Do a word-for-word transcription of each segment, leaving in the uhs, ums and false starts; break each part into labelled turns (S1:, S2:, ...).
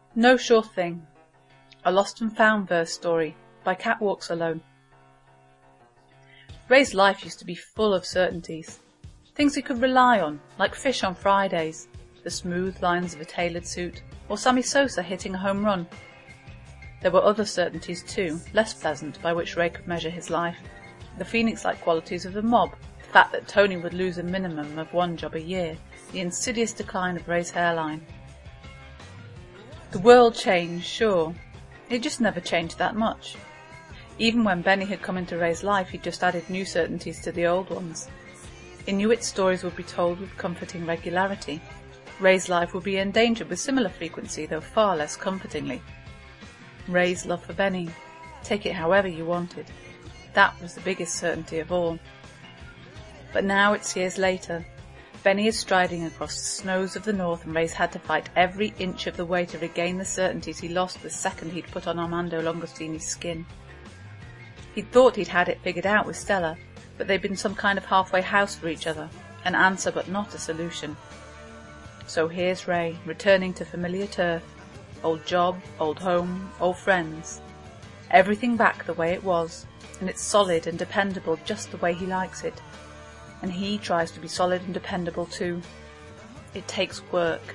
S1: No Sure Thing. A Lost and Found verse story by Cat Walks Alone. Ray's life used to be full of certainties. Things he could rely on, like fish on Fridays, the smooth lines of a tailored suit, or Sammy Sosa hitting a home run. There were other certainties too, less pleasant, by which Ray could measure his life. The Phoenix-like qualities of the mob, the fact that Tony would lose a minimum of one job a year, the insidious decline of Ray's hairline. The world changed, sure. It just never changed that much. Even when Benny had come into Ray's life, he'd just added new certainties to the old ones. He knew its stories would be told with comforting regularity. Ray's life would be endangered with similar frequency, though far less comfortingly. Ray's love for Benny. Take it however you wanted. That was the biggest certainty of all. But now it's years later. Benny is striding across the snows of the north, and Ray's had to fight every inch of the way to regain the certainties he lost the second he'd put on Armando Longostini's skin. He'd thought he'd had it figured out with Stella, but they'd been some kind of halfway house for each other, an answer but not a solution. So here's Ray, returning to familiar turf, old job, old home, old friends. Everything back the way it was, and it's solid and dependable just the way he likes it. And he tries to be solid and dependable too. It takes work.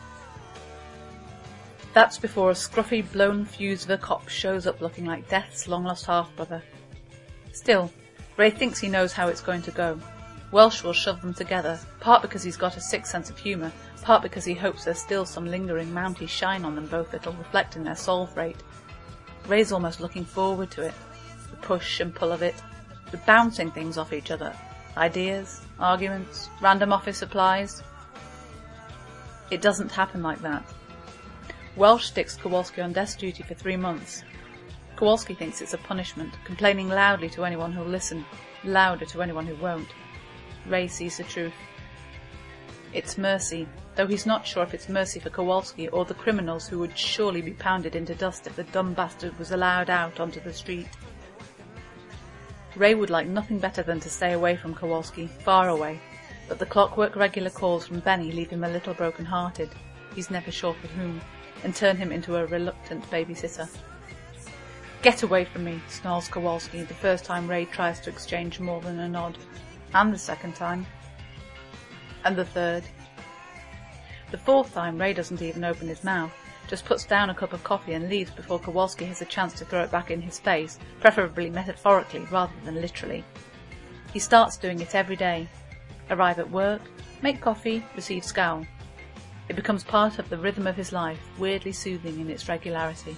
S1: That's before a scruffy, blown fuse of a cop shows up looking like Death's long-lost half-brother. Still, Ray thinks he knows how it's going to go. Welsh will shove them together, part because he's got a sick sense of humour, part because he hopes there's still some lingering Mountie shine on them both that'll reflect in their solve rate. Ray's almost looking forward to it. The push and pull of it, the bouncing things off each other. Ideas, arguments, random office supplies. It doesn't happen like that. Welsh sticks Kowalski on desk duty for three months. Kowalski thinks it's a punishment, complaining loudly to anyone who'll listen, louder to anyone who won't. Ray sees the truth. It's mercy, though he's not sure if it's mercy for Kowalski or the criminals who would surely be pounded into dust if the dumb bastard was allowed out onto the street. Ray would like nothing better than to stay away from Kowalski, far away, but the clockwork regular calls from Benny leave him a little broken-hearted, he's never sure for whom, and turn him into a reluctant babysitter. "Get away from me," snarls Kowalski the first time Ray tries to exchange more than a nod, and the second time, and the third. The fourth time Ray doesn't even open his mouth, just puts down a cup of coffee and leaves before Kowalski has a chance to throw it back in his face, preferably metaphorically rather than literally. He starts doing it every day. Arrive at work, make coffee, receive scowl. It becomes part of the rhythm of his life, weirdly soothing in its regularity.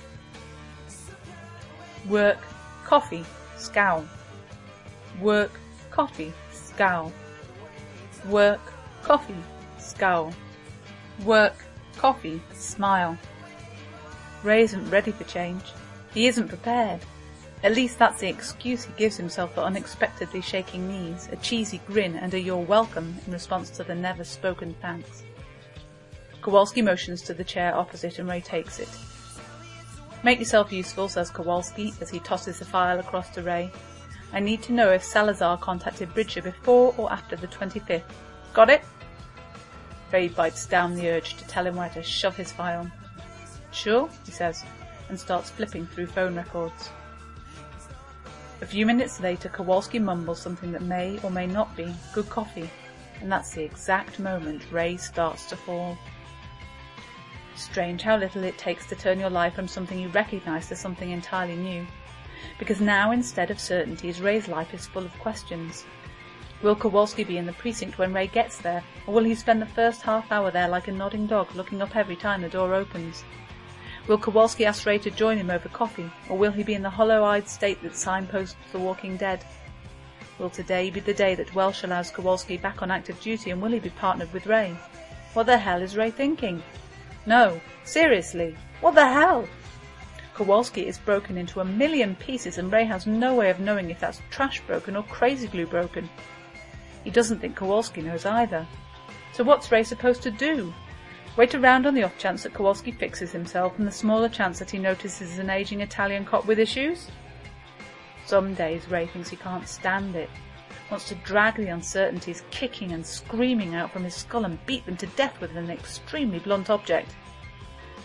S1: Work, coffee, scowl. Work, coffee, scowl. Work, coffee, scowl. Work, coffee, smile. Ray isn't ready for change. He isn't prepared. At least that's the excuse he gives himself for unexpectedly shaking knees, a cheesy grin and a "you're welcome" in response to the never-spoken thanks. Kowalski motions to the chair opposite and Ray takes it. "Make yourself useful," says Kowalski as he tosses the file across to Ray. "I need to know if Salazar contacted Bridger before or after the twenty-fifth. Got it?" Ray bites down the urge to tell him where to shove his file. "Sure," he says, and starts flipping through phone records. A few minutes later, Kowalski mumbles something that may or may not be good coffee, and that's the exact moment Ray starts to fall. Strange how little it takes to turn your life from something you recognise to something entirely new. Because now, instead of certainties, Ray's life is full of questions. Will Kowalski be in the precinct when Ray gets there, or will he spend the first half hour there like a nodding dog, looking up every time the door opens? Will Kowalski ask Ray to join him over coffee, or will he be in the hollow-eyed state that signposts The Walking Dead? Will today be the day that Welsh allows Kowalski back on active duty, and will he be partnered with Ray? What the hell is Ray thinking? No, seriously, what the hell? Kowalski is broken into a million pieces, and Ray has no way of knowing if that's trash broken or crazy glue broken. He doesn't think Kowalski knows either. So what's Ray supposed to do? Wait around on the off chance that Kowalski fixes himself, and the smaller chance that he notices an aging Italian cop with issues? Some days Ray thinks he can't stand it, wants to drag the uncertainties kicking and screaming out from his skull and beat them to death with an extremely blunt object.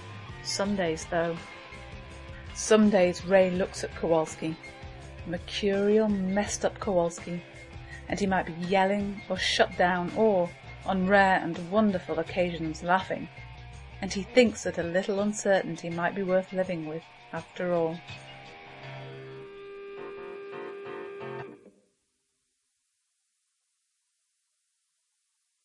S1: Some days, though. Some days Ray looks at Kowalski, mercurial, messed up Kowalski, and he might be yelling or shut down or, on rare and wonderful occasions, laughing, and he thinks that a little uncertainty might be worth living with, after all.